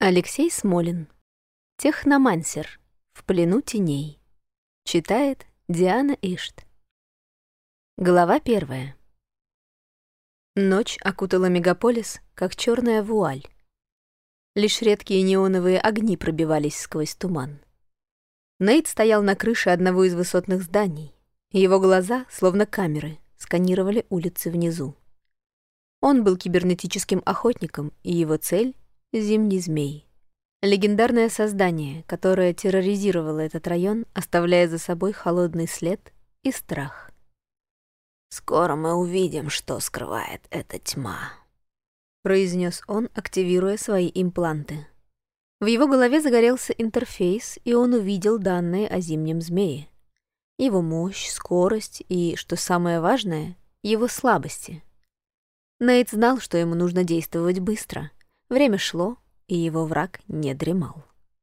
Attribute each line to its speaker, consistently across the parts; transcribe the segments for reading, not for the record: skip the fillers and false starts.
Speaker 1: Алексей Смолин. Техномансер. В плену теней. Читает Диана Ишт. Глава 1. Ночь окутала мегаполис, как черная вуаль. Лишь редкие неоновые огни пробивались сквозь туман. Нейт стоял на крыше одного из высотных зданий. Его глаза, словно камеры, сканировали улицы внизу. Он был кибернетическим охотником, и его цель — Зимний змей. Легендарное создание, которое терроризировало этот район, оставляя за собой холодный след и страх.
Speaker 2: «Скоро мы увидим, что скрывает эта тьма»,
Speaker 1: — произнес он, активируя свои импланты. В его голове загорелся интерфейс, и он увидел данные о Зимнем змее. Его мощь, скорость и, что самое важное, его слабости. Нейт знал, что ему нужно действовать быстро. Время шло, и его враг не дремал.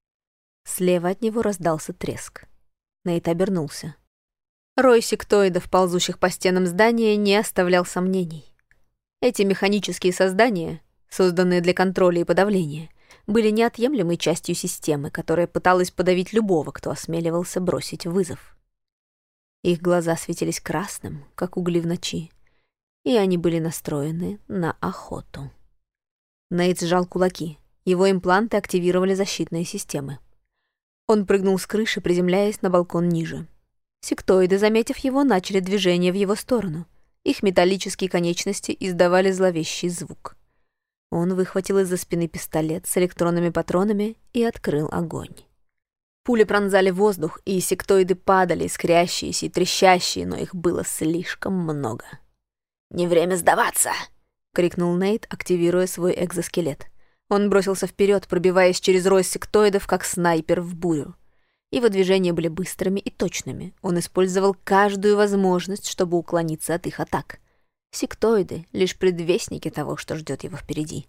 Speaker 1: Слева от него раздался треск. Нейт обернулся. Рой сектоидов, ползущих по стенам здания, не оставлял сомнений. Эти механические создания, созданные для контроля и подавления, были неотъемлемой частью системы, которая пыталась подавить любого, кто осмеливался бросить вызов. Их глаза светились красным, как угли в ночи, и они были настроены на охоту. Нейт сжал кулаки. Его импланты активировали защитные системы. Он прыгнул с крыши, приземляясь на балкон ниже. Сектоиды, заметив его, начали движение в его сторону. Их металлические конечности издавали зловещий звук. Он выхватил из-за спины пистолет с электронными патронами и открыл огонь. Пули пронзали воздух, и сектоиды падали, искрящиеся и трещащие, но их было слишком много.
Speaker 2: «Не время сдаваться!»
Speaker 1: — крикнул Нейт, активируя свой экзоскелет. Он бросился вперед, пробиваясь через рой сектоидов, как снайпер в бурю. Его движения были быстрыми и точными. Он использовал каждую возможность, чтобы уклониться от их атак. Сектоиды — лишь предвестники того, что ждет его впереди.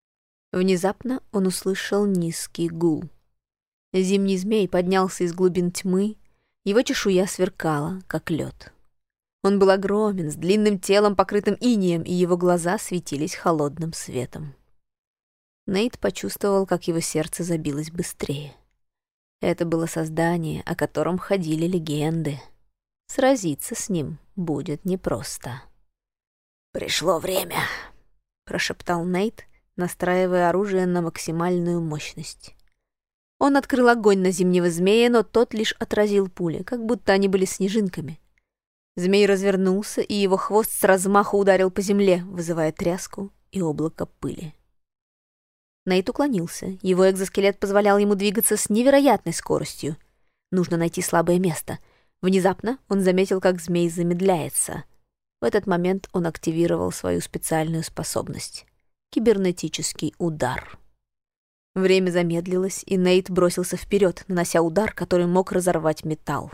Speaker 1: Внезапно он услышал низкий гул. Зимний змей поднялся из глубин тьмы, его чешуя сверкала, как лед. Он был огромен, с длинным телом, покрытым инеем, и его глаза светились холодным светом. Нейт почувствовал, как его сердце забилось быстрее. Это было создание, о котором ходили легенды. Сразиться с ним будет непросто.
Speaker 2: «Пришло время»,
Speaker 1: — прошептал Нейт, настраивая оружие на максимальную мощность. Он открыл огонь на Зимнего змея, но тот лишь отразил пули, как будто они были снежинками. Змей развернулся, и его хвост с размаху ударил по земле, вызывая тряску и облако пыли. Нейт уклонился. Его экзоскелет позволял ему двигаться с невероятной скоростью. Нужно найти слабое место. Внезапно он заметил, как змей замедляется. В этот момент он активировал свою специальную способность — кибернетический удар. Время замедлилось, и Нейт бросился вперед, нанося удар, который мог разорвать металл.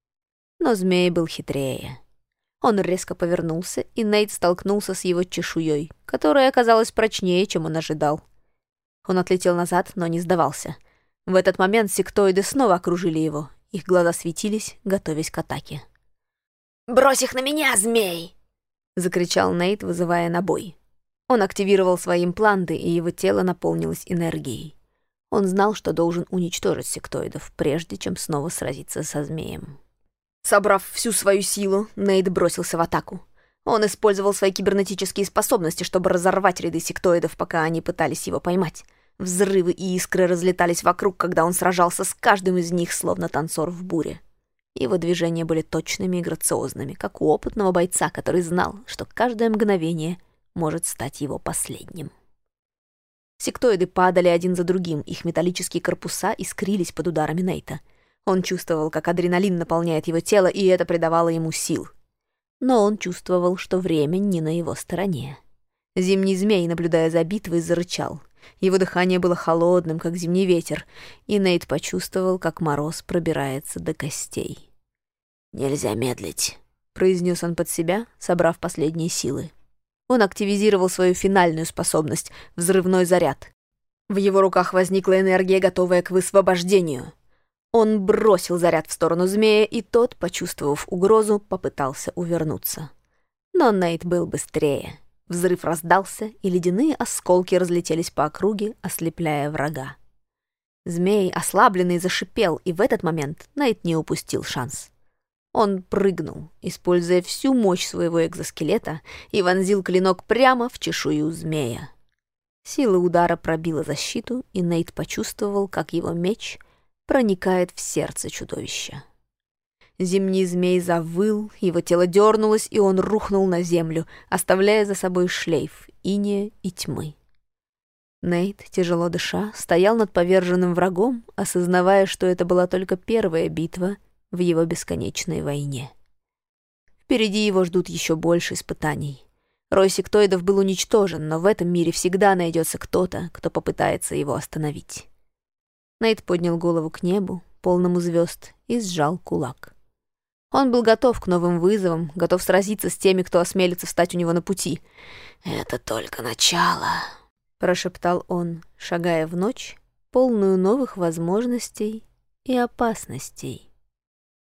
Speaker 1: Но змей был хитрее. Он резко повернулся, и Нейт столкнулся с его чешуей, которая оказалась прочнее, чем он ожидал. Он отлетел назад, но не сдавался. В этот момент сектоиды снова окружили его. Их глаза светились, готовясь к атаке.
Speaker 2: «Брось их на меня, змей!»
Speaker 1: — закричал Нейт, вызывая на бой. Он активировал свои импланты, и его тело наполнилось энергией. Он знал, что должен уничтожить сектоидов, прежде чем снова сразиться со змеем. Собрав всю свою силу, Нейт бросился в атаку. Он использовал свои кибернетические способности, чтобы разорвать ряды сектоидов, пока они пытались его поймать. Взрывы и искры разлетались вокруг, когда он сражался с каждым из них, словно танцор в буре. Его движения были точными и грациозными, как у опытного бойца, который знал, что каждое мгновение может стать его последним. Сектоиды падали один за другим, их металлические корпуса искрились под ударами Нейта. Он чувствовал, как адреналин наполняет его тело, и это придавало ему сил. Но он чувствовал, что время не на его стороне. Зимний змей, наблюдая за битвой, зарычал. Его дыхание было холодным, как зимний ветер, и Нейт почувствовал, как мороз пробирается до костей.
Speaker 2: «Нельзя медлить»,
Speaker 1: — произнес он под себя, собрав последние силы. Он активизировал свою финальную способность — взрывной заряд. В его руках возникла энергия, готовая к высвобождению. Он бросил заряд в сторону змея, и тот, почувствовав угрозу, попытался увернуться. Но Нейт был быстрее. Взрыв раздался, и ледяные осколки разлетелись по округе, ослепляя врага. Змей, ослабленный, зашипел, и в этот момент Нейт не упустил шанс. Он прыгнул, используя всю мощь своего экзоскелета, и вонзил клинок прямо в чешую змея. Сила удара пробила защиту, и Нейт почувствовал, как его меч проникает в сердце чудовища. Зимний змей завыл, его тело дернулось, и он рухнул на землю, оставляя за собой шлейф инея и тьмы. Нейт, тяжело дыша, стоял над поверженным врагом, осознавая, что это была только первая битва в его бесконечной войне. Впереди его ждут еще больше испытаний. Рой сектоидов был уничтожен, но в этом мире всегда найдется кто-то, кто попытается его остановить. Нейт поднял голову к небу, полному звезд, и сжал кулак. Он был готов к новым вызовам, готов сразиться с теми, кто осмелится встать у него на пути.
Speaker 2: «Это только начало»,
Speaker 1: — прошептал он, шагая в ночь, полную новых возможностей и опасностей.